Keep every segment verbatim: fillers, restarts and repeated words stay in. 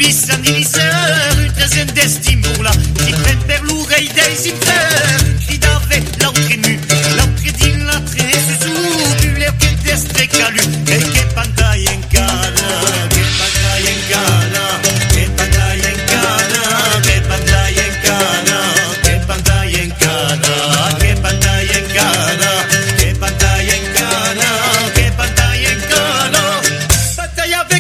Nissan Nissan, une treizième d'Estimbourg, qui prennent vers l'oreille des hipsters, qui d'avait l'entrée nue, l'entrée dit l'entrée sous, du l'air qui d'estre calu, et qui pantaille en cana, qui pantaille en cana, qui pantaille en cana, qui pantaille en cana, qui pantaille en cana, qui pantaille en cana, qui pantaille en cana, qui pantaille en cana, bataille avec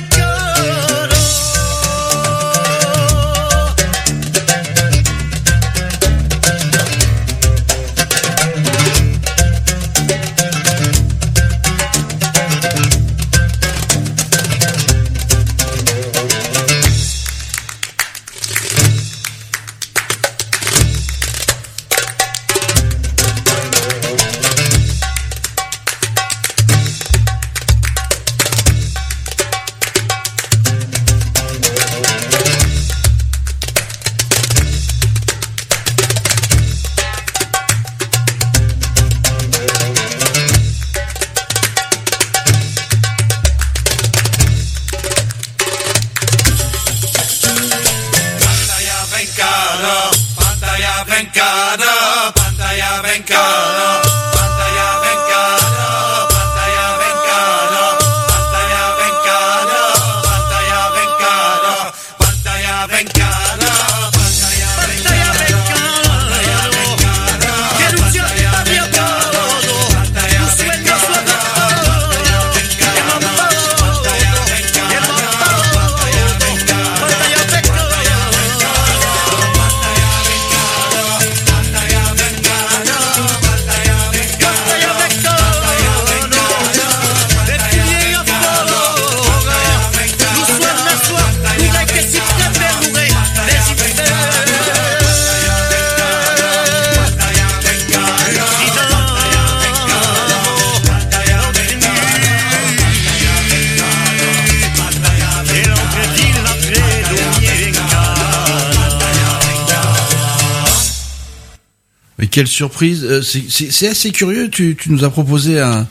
quelle surprise, euh, c'est, c'est, c'est assez curieux, tu, tu nous as proposé un,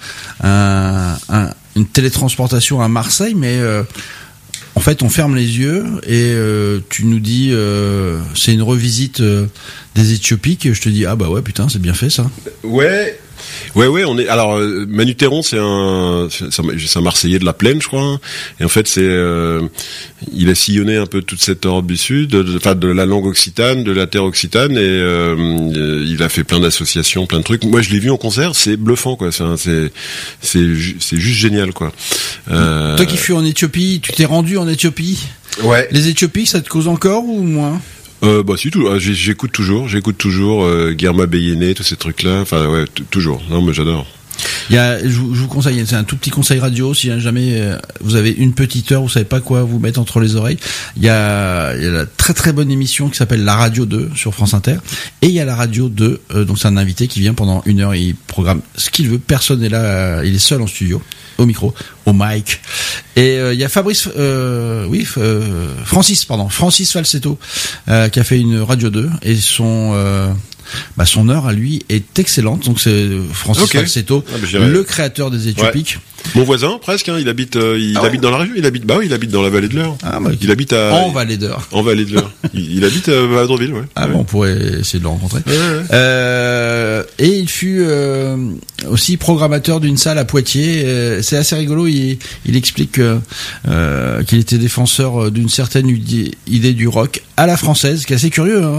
un, un, une télétransportation à Marseille, mais euh, en fait on ferme les yeux et euh, tu nous dis euh, c'est une revisite euh, des Éthiopiques, et je te dis ah bah ouais putain c'est bien fait ça. Ouais. Ouais, ouais, on est. Alors, euh, Manu Théron, c'est un, c'est un, c'est un Marseillais de la plaine, je crois. Hein. Et en fait, c'est, euh, il a sillonné un peu toute cette Europe du Sud, enfin de, de la langue occitane, de la terre occitane, et euh, il a fait plein d'associations, plein de trucs. Moi, je l'ai vu en concert, c'est bluffant, quoi. C'est, c'est, c'est, c'est juste génial, quoi. Euh... Toi qui fus en Éthiopie, tu t'es rendu en Éthiopie. Ouais. Les Éthiopies, ça te cause encore ou moins? Euh, bah si, tout, j'écoute toujours, j'écoute toujours euh, Guerma Béyéné, tous ces trucs-là. Enfin ouais, t- toujours. Non, mais j'adore. Il y a, je, je vous conseille, c'est un tout petit conseil radio. Si jamais euh, vous avez une petite heure, vous savez pas quoi vous mettre entre les oreilles, il y a, il y a la très très bonne émission qui s'appelle La Radio deux sur France Inter, et il y a la Radio deux. Euh, donc c'est un invité qui vient pendant une heure, il programme ce qu'il veut. Personne n'est là, euh, il est seul en studio, au micro, au mic. Et il euh, y a Fabrice, euh, oui, euh, Francis, pardon, Francis Falsetto, euh, qui a fait une Radio deux, et son euh, bah son heure à lui est excellente. Donc c'est Francis okay. Falsetto, ah, bah, le créateur des Éthiopiques. Ouais. Mon voisin, presque, hein, il habite, euh, il ah ouais. habite dans la région, il habite, bah oui, il habite dans la vallée de l'Eure. Ah, bah, il habite à en vallée d'Eure. En vallée de l'Eure. il, il habite à Vadroville, ouais. Ah ouais. bon, on pourrait essayer de le rencontrer. Ouais, ouais. Euh, et il fut euh, aussi programmateur d'une salle à Poitiers. Euh, c'est assez rigolo. Il, il explique euh, qu'il était défenseur d'une certaine idée du rock à la française, qui est assez curieux. Hein.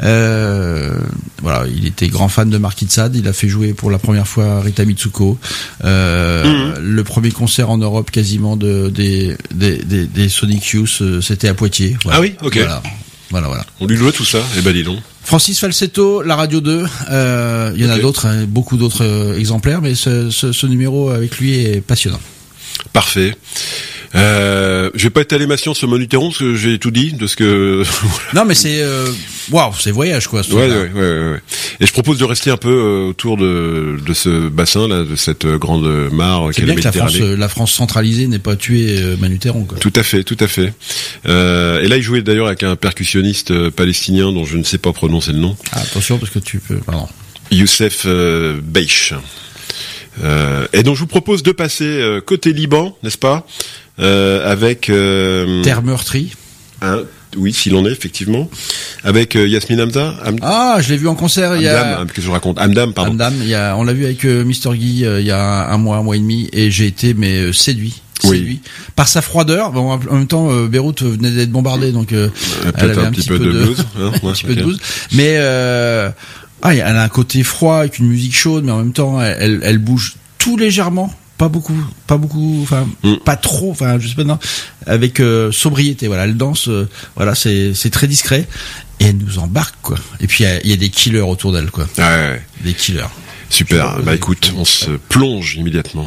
Euh, voilà, il était grand fan de Marquis de Sade. Il a fait jouer pour la première fois Rita Mitsuko. Euh, mmh. Le premier concert en Europe quasiment de des des des, des Sonic Youth, c'était à Poitiers. Voilà. Ah oui, ok. Voilà, voilà, voilà. On lui jouait tout ça. Eh ben dis donc. Francis Falsetto, la Radio deux. Euh, il y en okay. a d'autres, hein, beaucoup d'autres euh, exemplaires, mais ce, ce, ce numéro avec lui est passionnant. Parfait. Euh, je vais pas étaler ma science sur Manu Théron parce que j'ai tout dit de ce que. Non, mais c'est waouh, wow, c'est voyage quoi. Ouais, ouais, ouais, ouais. Et je propose de rester un peu euh, autour de de ce bassin là, de cette grande mare. C'est bien que la France, la France centralisée n'ait pas tué euh, Manu Théron quoi. Tout à fait, tout à fait. Euh, et là, il jouait d'ailleurs avec un percussionniste euh, palestinien dont je ne sais pas prononcer le nom. Ah, attention parce que tu peux. Pardon. Youssef euh, Beish. Euh, et donc je vous propose de passer euh, côté Liban, n'est-ce pas? Euh, avec euh... Terre meurtrie. Un, oui, s'il en est, effectivement. Avec euh, Yasmine Hamza. Am- Ah, je l'ai vu en concert Hamdam, il y a... Qu'est-ce que je raconte Hamdam, pardon. Hamdam, il y a, on l'a vu avec euh, Mister Guy euh, il y a un, un mois, un mois et demi, et j'ai été mais euh, séduit. Oui. Séduit par sa froideur. Bon, en même temps, euh, Beyrouth venait d'être bombardée, donc euh, Euh, elle avait peut-être un, petit peu, de, blues. Hein, un ouais, petit peu ok. de blues. Mais euh, ah, elle a un côté froid avec une musique chaude, mais en même temps, elle, elle, elle bouge tout légèrement. Pas beaucoup, pas beaucoup, enfin Mm. pas trop, enfin je sais pas, non, avec euh, sobriété. Voilà, elle danse, euh, voilà, c'est c'est très discret et elle nous embarque quoi. Et puis il y a, il y a des killers autour d'elle quoi, Ouais, ouais. des killers. Super. Bah écoute, on se plonge immédiatement.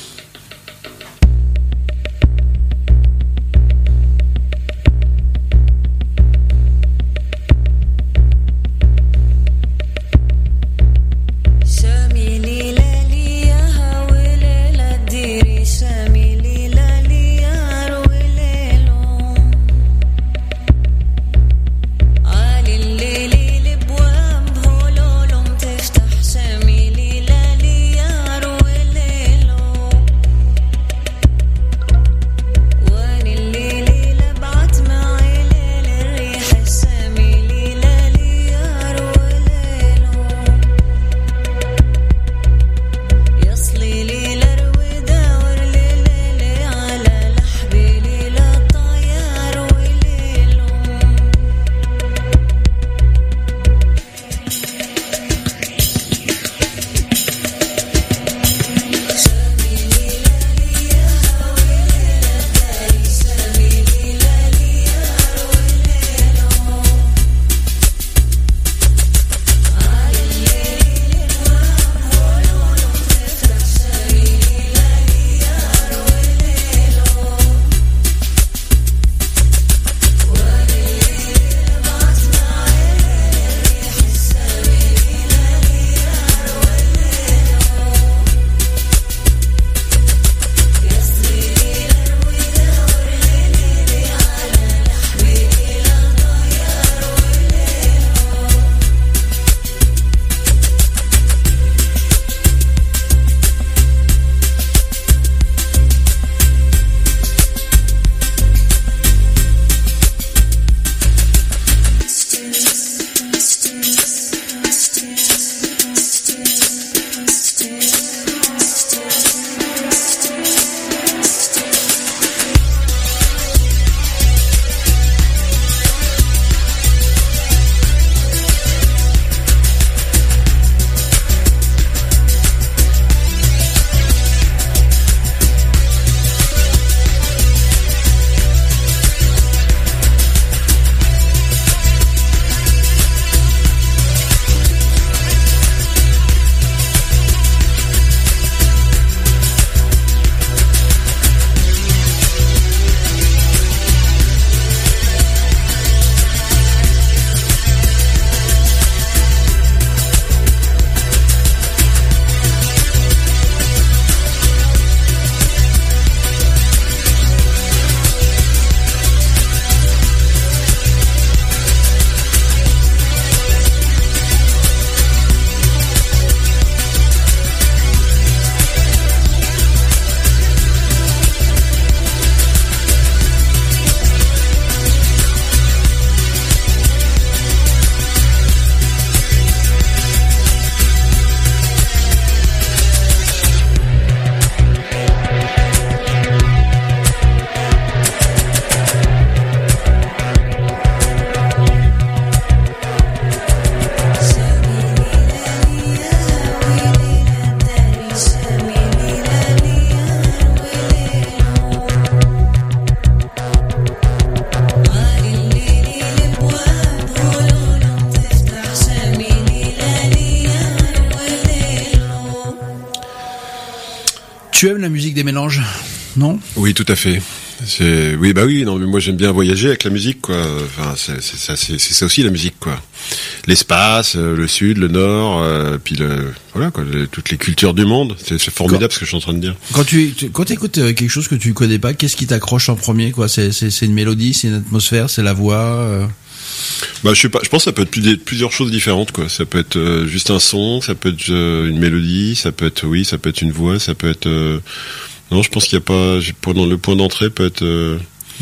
Tu aimes la musique des mélanges, non? Oui, tout à fait. C'est oui, bah oui. Non, mais moi j'aime bien voyager avec la musique, quoi. Enfin, c'est c'est ça, c'est, c'est ça aussi la musique, quoi. L'espace, euh, le sud, le nord, euh, puis le voilà, quoi. Le, toutes les cultures du monde. C'est, c'est formidable quand, ce que je suis en train de dire. Quand tu, tu quand t'écoutes quelque chose que tu connais pas, qu'est-ce qui t'accroche en premier, quoi? C'est c'est c'est une mélodie, c'est une atmosphère, c'est la voix. Euh... Bah, je sais pas. Je pense que ça peut être plus, plusieurs choses différentes, quoi. Ça peut être euh, juste un son, ça peut être euh, une mélodie, ça peut être oui, ça peut être une voix, ça peut être. Euh... Non, je pense qu'il y a pas. Pour le point d'entrée peut être. Euh...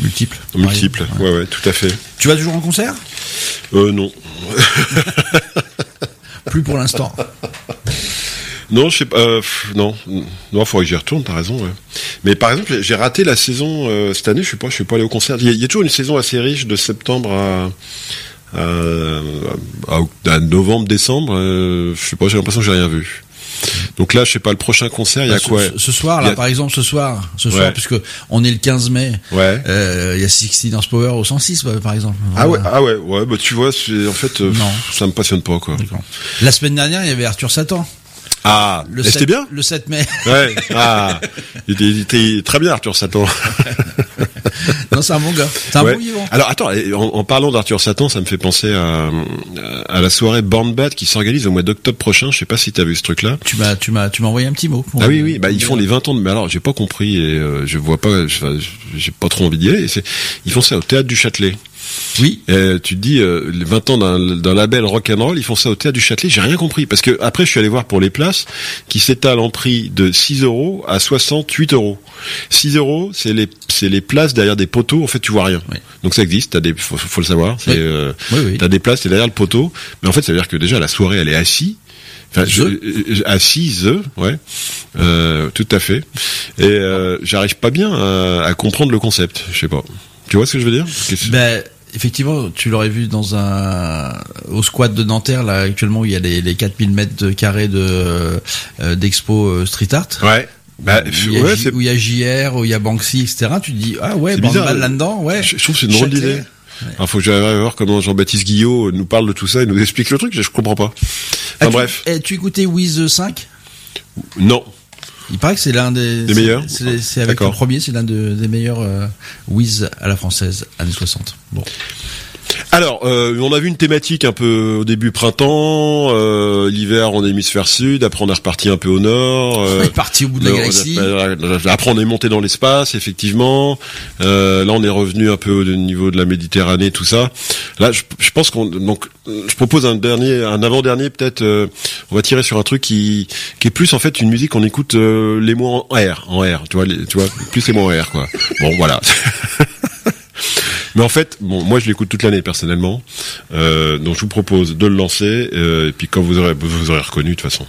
multiples. Multiples, ouais. ouais, ouais, tout à fait. Tu vas toujours en concert ? Euh, non. Plus pour l'instant. Non, je sais pas. Euh, non, non, faudrait que j'y retourne. T'as raison. Ouais. Mais par exemple, j'ai raté la saison euh, cette année. Je suis pas, je suis pas allé au concert. Il y, a, il y a toujours une saison assez riche de septembre à, à, à, à novembre, décembre. Euh, je sais pas. J'ai l'impression que j'ai rien vu. Donc là, je sais pas. Le prochain concert, il y a ce, quoi ce, ce soir, là, a... par exemple, ce soir, ce soir, ouais. puisque on est le quinze mai. Ouais. Euh, il y a sixty Dance Power au cent six, par exemple. Ah voilà. ouais, ah ouais, ouais. Bah tu vois, c'est, en fait, euh, non. ça me passionne pas, quoi. D'accord. La semaine dernière, il y avait Arthur Satan. Ah, le c'était bien. Le sept mai. Ouais. Ah, il était, il était très bien, Arthur Satan. Non, c'est un bon gars. C'est un ouais. bon vivant. Alors attends, en, en parlant d'Arthur Satan, ça me fait penser à, à la soirée Born Bad qui s'organise au mois d'octobre prochain. Je sais pas si t'as vu ce truc-là. Tu m'as, tu m'as, tu m'as envoyé un petit mot. Ah oui, oui. Bah ils font les vingt ans de. Mais alors, j'ai pas compris et euh, je vois pas. J'ai pas trop envie d'y aller. C'est, ils font ça au théâtre du Châtelet. Oui. Et tu te dis, euh, les vingt ans d'un, d'un label rock'n'roll, ils font ça au théâtre du Châtelet. J'ai rien compris parce que après, je suis allé voir pour les places qui s'étalent en prix de six euros à soixante-huit euros. six euros, c'est les, c'est les places derrière des poteaux. En fait, tu vois rien. Oui. Donc ça existe. T'as des, faut, faut le savoir. C'est, oui. Euh, oui, oui. T'as des places, t'es derrière le poteau. Mais en fait, ça veut dire que déjà la soirée, elle est assise. Enfin, je, je, assise, ouais, euh, tout à fait. Et euh, j'arrive pas bien à, à comprendre le concept. Je sais pas. Tu vois ce que je veux dire? Ben, effectivement, tu l'aurais vu dans un au squat de Nanterre là actuellement où il y a les, les quatre mille mètres carrés de euh, d'expo euh, Street Art. Ouais. Bah, où il y a, ouais, J, où il y a J R, où il y a Banksy, et cetera. Tu te dis ah ouais, bon mal là-dedans, ouais. Je, je trouve que c'est une drôle d'idée. Ouais. Alors, faut que j'aille voir comment Jean-Baptiste Guillot nous parle de tout ça et nous explique le truc. Je, je comprends pas. Enfin, ah, bref. Tu, tu écoutais Wiz cinq? Non. Il paraît que c'est l'un des, des meilleurs. C'est, c'est avec D'accord. le premier, c'est l'un de, des meilleurs euh, Wiz à la française, années soixante. Bon. Alors, euh, on a vu une thématique un peu au début printemps, euh, l'hiver on est hémisphère sud, après on est reparti un peu au nord. Euh, on est parti au bout de la galaxie. Après on est monté dans l'espace, effectivement. Euh, là on est revenu un peu au niveau de la Méditerranée, tout ça. Là, je, je pense qu'on donc je propose un dernier, un avant-dernier peut-être. Euh, on va tirer sur un truc qui qui est plus en fait une musique qu'on écoute euh, les mots en R, en R. Tu vois, les, tu vois, plus les mots en R quoi. Bon voilà. Mais en fait, bon, moi je l'écoute toute l'année personnellement, euh, donc je vous propose de le lancer, euh, et puis quand vous aurez, vous aurez reconnu de toute façon.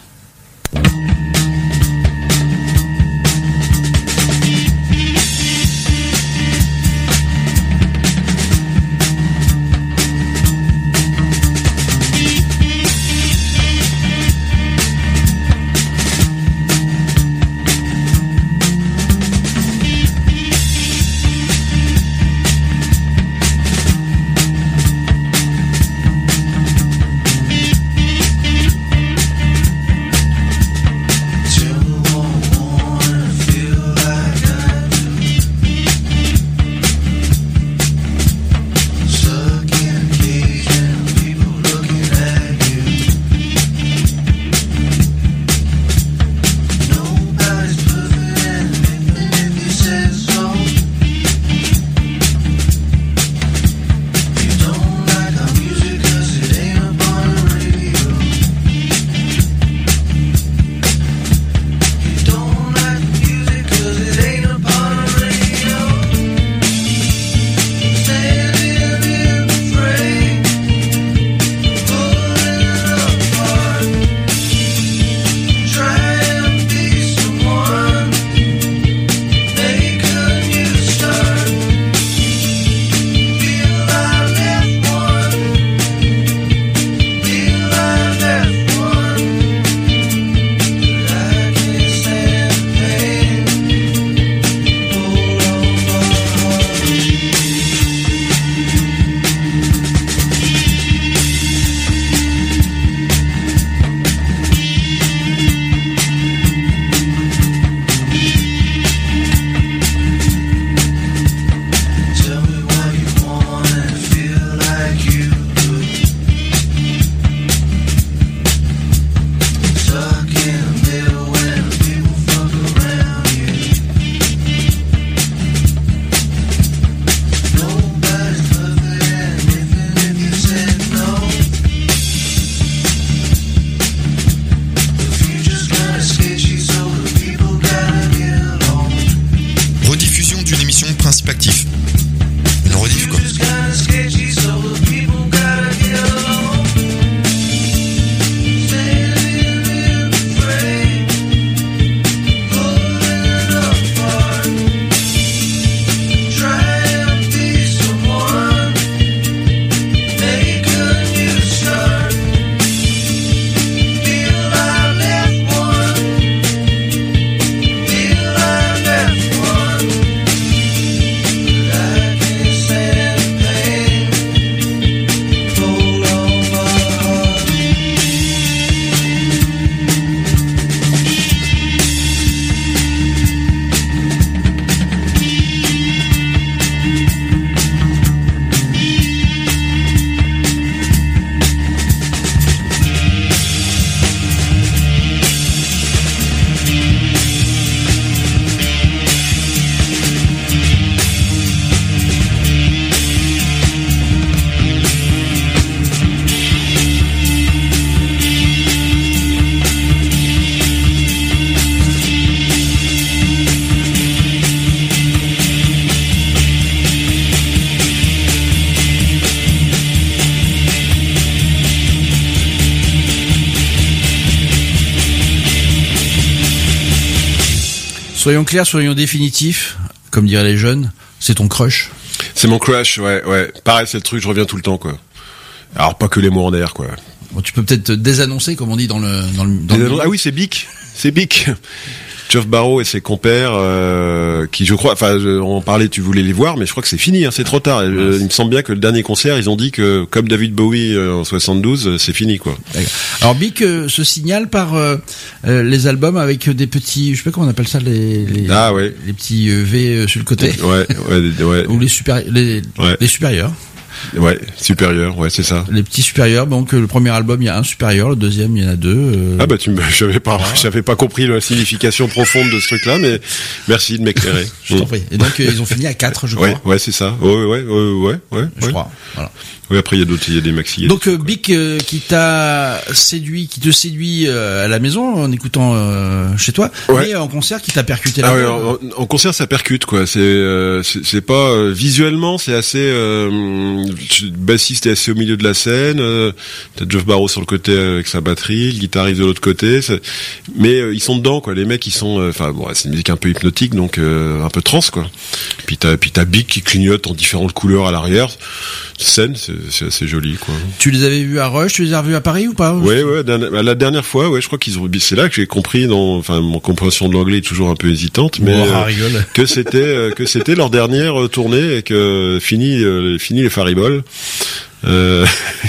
Soyons clairs, soyons définitifs, comme diraient les jeunes, c'est ton crush. C'est mon crush, ouais, ouais. Pareil, c'est le truc, je reviens tout le temps, quoi. Alors, pas que les mots en air, quoi. Bon, tu peux peut-être désannoncer, comme on dit dans le... Dans le, dans le... Ah oui, c'est Bic, c'est Bic. Geoff Barrow et ses compères, euh, qui je crois, enfin, on en parlait, tu voulais les voir, mais je crois que c'est fini, hein, c'est trop tard. Euh, il me semble bien que le dernier concert, ils ont dit que, comme David Bowie euh, en soixante-douze, euh, c'est fini, quoi. D'accord. Alors Bic euh, se signale par euh, euh, les albums avec des petits, je sais pas comment on appelle ça, les les, ah, ouais. les petits euh, V euh, sur le côté. Ouais, ouais, ouais. Ou les supérieurs, les, ouais. les supérieurs. Ouais, supérieur, ouais, c'est ça. Les petits supérieurs, donc le premier album, il y a un supérieur, le deuxième, il y en a deux. Euh... Ah bah tu me, j'avais pas, voilà. j'avais pas compris la signification profonde de ce truc-là, mais merci de m'éclairer. Je t'en prie. Et donc euh, ils ont fini à quatre, je crois. Ouais, ouais, c'est ça. Ouais, ouais, ouais, ouais, ouais. Je ouais. crois. Voilà. Oui, après il y a d'autres, il y a des maxi. Donc euh, Bic euh, qui t'a séduit, qui te séduit euh, à la maison en écoutant euh, chez toi, ouais. et en concert qui t'a percuté là. Ah ouais, en, en concert ça percute quoi. C'est euh, c'est, c'est pas euh, visuellement c'est assez euh, bassiste est assez au milieu de la scène. Euh, t'as Geoff Barrow sur le côté avec sa batterie, le guitariste de l'autre côté. C'est... Mais euh, ils sont dedans quoi. Les mecs ils sont, enfin euh, bon, c'est une musique un peu hypnotique donc euh, un peu trans quoi. Puis t'as puis t'as Bic qui clignote en différentes couleurs à l'arrière. Scène, c'est, c'est assez joli, quoi. Tu les avais vus à Rush, tu les as revus à Paris ou pas? Ouais, ouais, la dernière fois, ouais, je crois qu'ils ont, c'est là que j'ai compris, dans, enfin, mon compréhension de l'anglais est toujours un peu hésitante, mais oh, euh, que c'était, euh, que c'était leur dernière tournée et que fini, euh, fini les fariboles. Euh,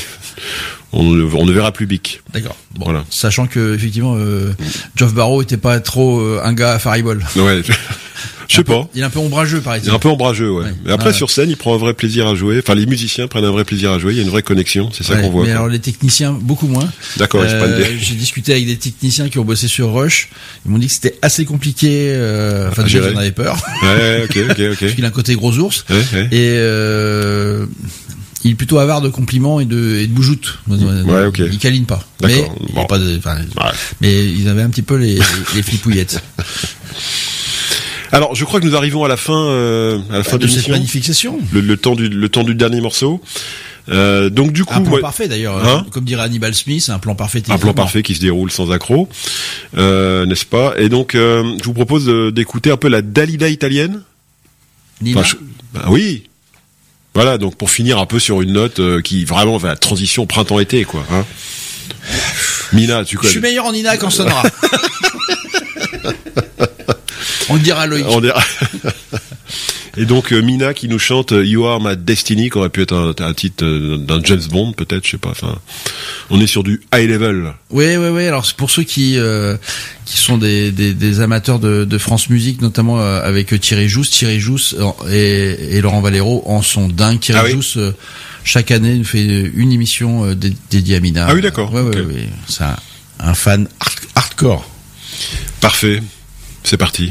on, on ne verra plus Bic. D'accord. Bon, voilà. Sachant que effectivement, euh, Geoff Barrow était pas trop euh, un gars à faribole. Ouais. Je sais pas. Il est un peu ombrageux, paraît-il. Il est un peu ombrageux, ouais. ouais. Mais après, ouais. sur scène, il prend un vrai plaisir à jouer. Enfin, les musiciens prennent un vrai plaisir à jouer. Il y a une vraie connexion. C'est ça ouais, qu'on voit. Mais quoi. alors, les techniciens, beaucoup moins. D'accord, euh, pas de... J'ai discuté avec des techniciens qui ont bossé sur Rush. Ils m'ont dit que c'était assez compliqué. Euh, enfin, déjà, j'en avais peur. Ouais, ok, ok, ok. Parce qu'il a un côté gros ours. Ouais, ouais. Et, euh, il est plutôt avare de compliments et de, et de boujoutes. Ouais, ok. Il câline pas. D'accord. Mais, bon. il y a pas de, enfin, ouais. mais ils avaient un petit peu les, les flipouillettes. Alors, je crois que nous arrivons à la fin, euh, à la fin de de cette magnifique session. Le, le temps du, le temps du dernier morceau. Euh, donc du coup, un plan moi, parfait d'ailleurs, hein comme dirait Hannibal Smith, un plan parfait. Un plan parfait qui se déroule sans accroc, euh, n'est-ce pas? Et donc, euh, je vous propose de, d'écouter un peu la Dalida italienne. Nina. Enfin, je, bah oui. Voilà, donc pour finir un peu sur une note euh, qui vraiment va la transition printemps-été, quoi. Hein. Mina, tu connais. Je suis meilleur en Nina qu'en Sonora. On le dira à Loïc. On dira... Et donc euh, Mina qui nous chante You Are My Destiny, qui aurait pu être un, un titre euh, d'un James Bond, peut-être, je sais pas. Enfin, on est sur du high level. Oui, oui, oui. Alors c'est pour ceux qui euh, qui sont des, des, des amateurs de, de France Musique, notamment euh, avec Thierry Jousse, Thierry Jousse et, et Laurent Valero en sont dingues. Thierry ah oui Jousse euh, chaque année nous fait une émission euh, dé- dédiée à Mina. Ah oui, d'accord. Ouais, okay. ouais, ouais. C'est un, un fan hard- hardcore. Parfait. C'est parti.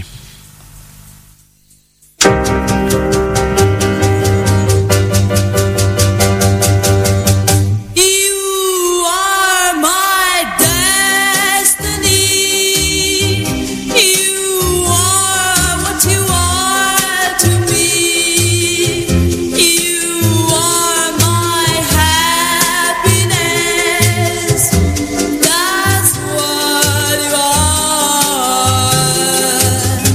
That's what you are.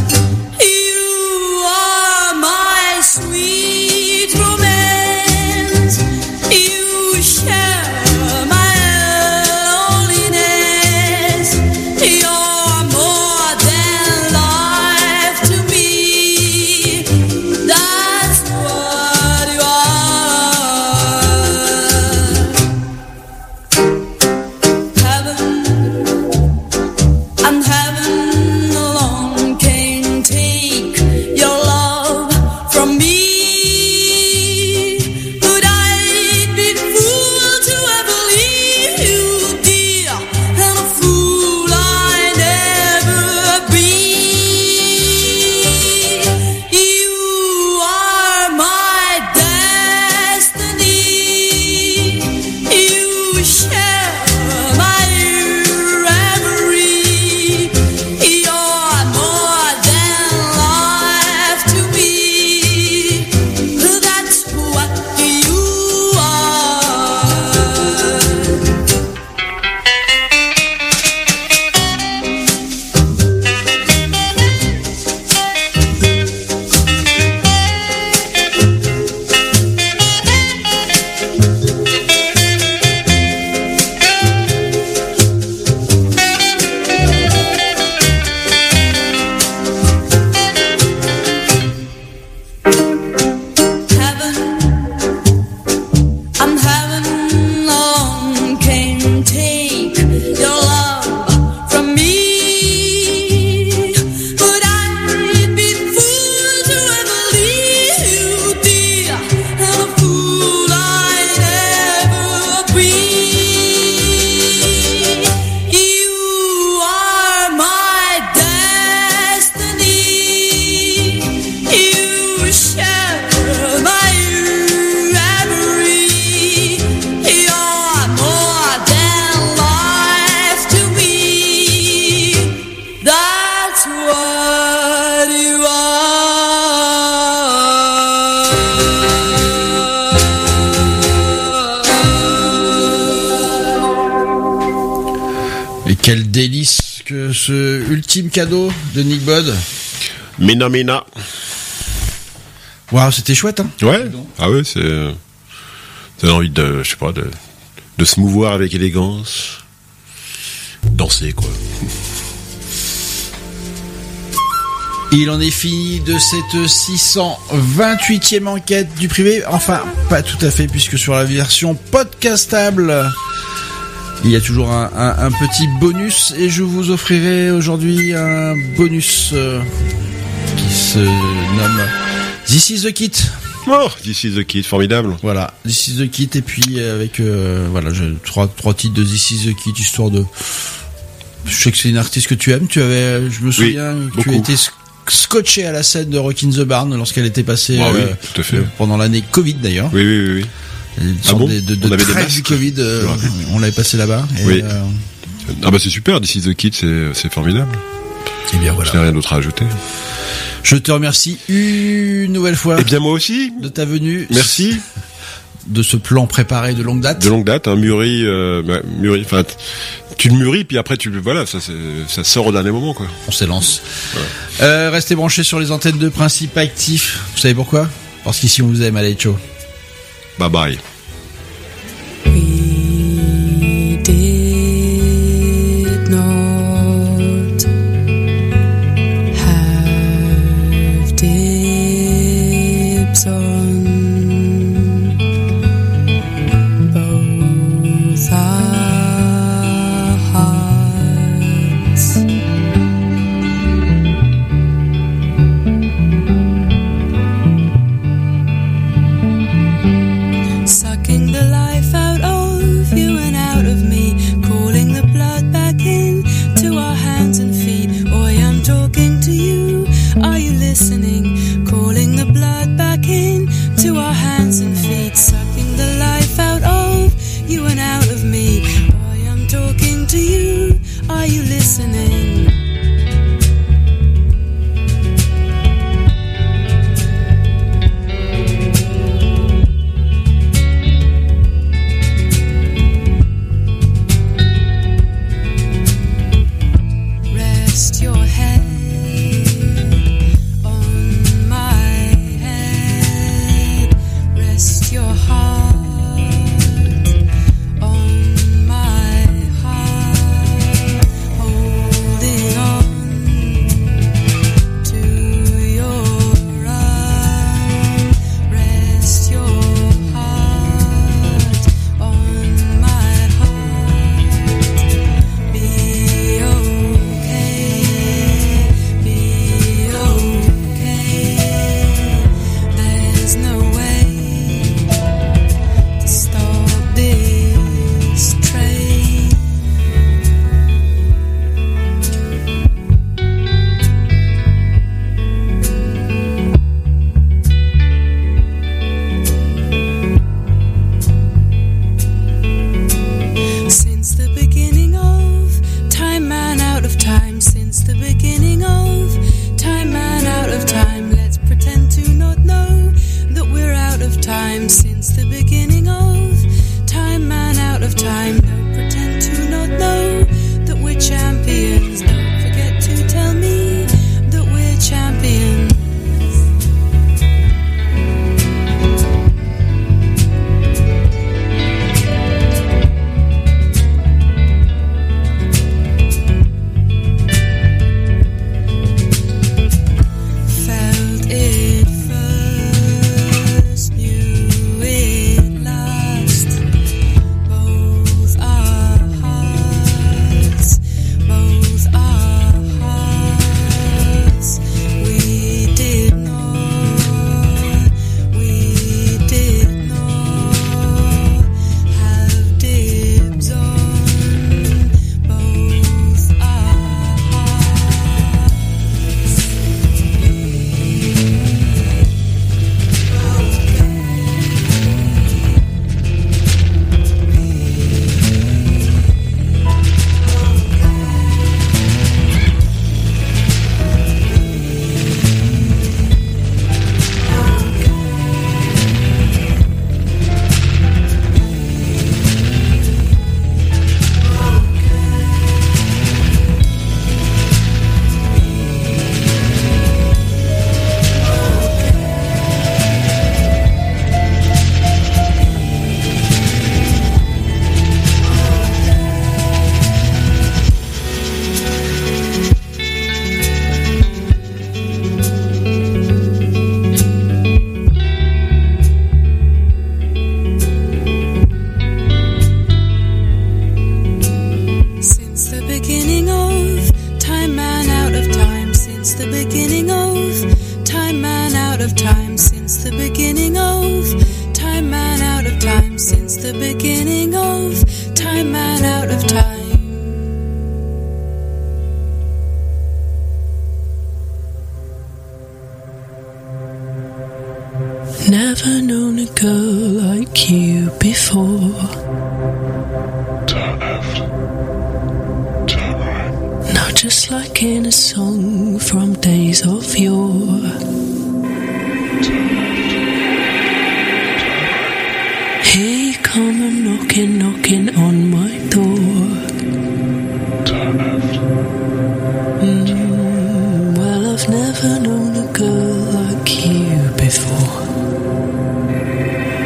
Quel délice que ce ultime cadeau de Nick Bod. Mina Mina. Waouh, c'était chouette, hein. Ouais. Ah ouais, c'est. Ça donne envie de, je sais pas, de, de se mouvoir avec élégance, danser quoi. Il en est fini de cette six cent vingt-huitième enquête du privé. Enfin, pas tout à fait, puisque sur la version podcastable, il y a toujours un, un, un petit bonus. Et je vous offrirai aujourd'hui un bonus euh, qui se nomme This is the Kit. Oh, This is the Kit, formidable. Voilà, This is the Kit. Et puis avec euh, voilà, j'ai trois, trois titres de This is the Kit, histoire de... Je sais que c'est une artiste que tu aimes. Tu avais, je me souviens, oui, que tu étais scotché à la scène de Rock in the Barn lorsqu'elle était passée ah, oui, euh, tout à fait. pendant l'année Covid d'ailleurs. Oui, oui, oui. oui. Une ah sorte bon de, de, de on avait des track masques du Covid, euh, on l'avait passé là-bas. Et oui. Euh... Ah bah c'est super, This is the Kid, c'est, c'est formidable. Et bien voilà. Je n'ai rien d'autre à ajouter. Je te remercie une nouvelle fois. Eh bien moi aussi. De ta venue. Merci. De ce plan préparé de longue date. De longue date, un hein, mûri, euh, bah, mûri. Enfin, tu le mûris, puis après tu, voilà, ça, c'est, ça sort au dernier moment, quoi. On s'élance. Voilà. Euh, restez branchés sur les antennes de Principe Actif. Vous savez pourquoi ? Parce qu'ici on vous aime. Allez, ciao. Bye bye. We did not have dibs on both our hearts. Sucking the life out of you and out of me, calling the blood back in to our hands and feet. Boy, I'm talking to you, are you listening? Calling the blood back in to our hands and feet, sucking the life out of you and out of me. Boy, I'm talking to you, are you listening? Rest your head on Never known a girl like you before. Turn left. Turn right. Now just like in a song from days of yore. Turn left. Here you come and knocking, knocking on my door. Turn left. Mm, well, I've never known a girl like you before.